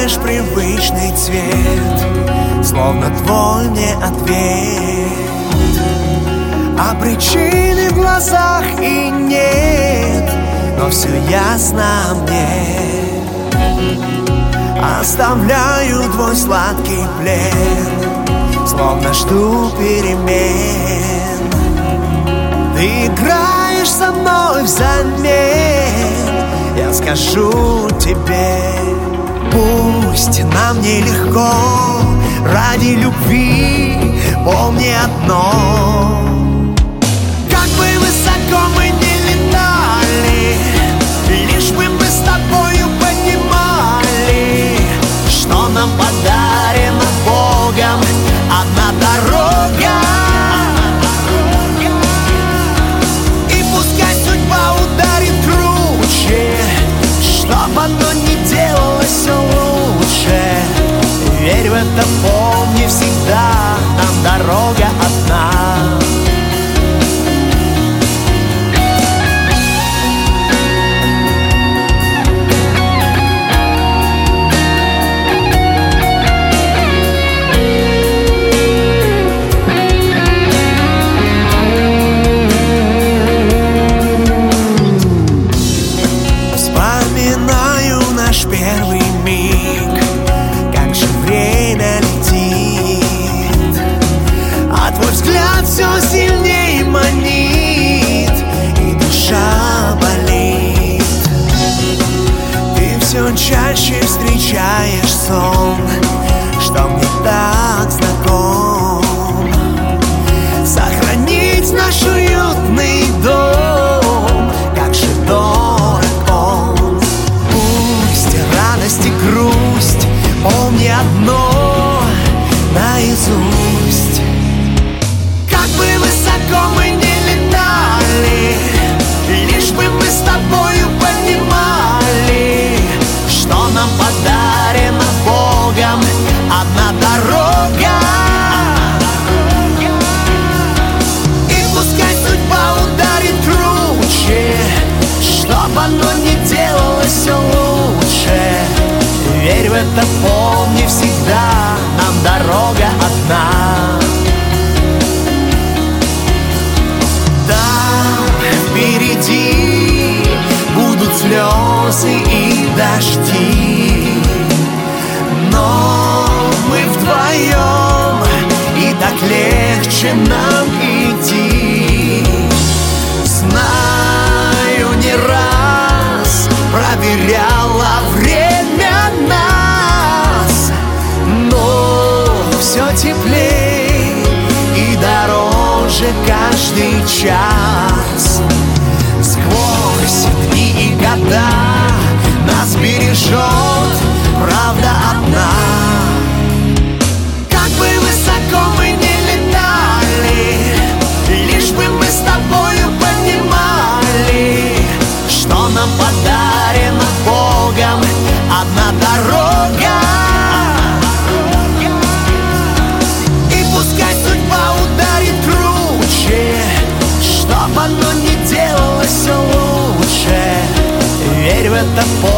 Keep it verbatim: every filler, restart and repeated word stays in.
играешь привычный цвет, словно твой мне ответ. А причины в глазах и нет, но все ясно мне. Оставляю твой сладкий плен, словно жду перемен. Ты играешь со мной взамен, я скажу тебе: пусть нам нелегко, ради любви помни одно. Как бы высоко мы не летали, лишь бы мы с тобою понимали, что нам подарена Богом одна дорога. И пускай судьба ударит круче, чтоб оно не делалось все лучше. Верь в это, помни всегда, нам дорога одна. Первый миг, как же время летит, а твой взгляд все сильнее манит, и душа болит. Ты все чаще встречаешь сон, что мне так знаком. Сохранить наш уютный дом, как же дорог он. Радость и грусть, помни одно наизусть. Как бы высоко мы не летали, лишь бы мы с тобою понимали, что нам подарена Богом одна дорога. И пускай судьба ударит круче, чтоб оно не делалось все лучше. Верь в это, помни всегда, нам дорога одна. Там впереди будут слезы и дожди, но мы вдвоем, и так легче нам идти. Знаю, не раз проверяла время нас, но все теплей и дороже каждый час. Сквозь дни и года нас бережет правда одна. Как бы высоко мы не летали, лишь бы мы с тобою понимали, что нам подарена Богом одна дорога. И пускай судьба ударит круче, чтоб оно не делалось все лучше. Верь в это,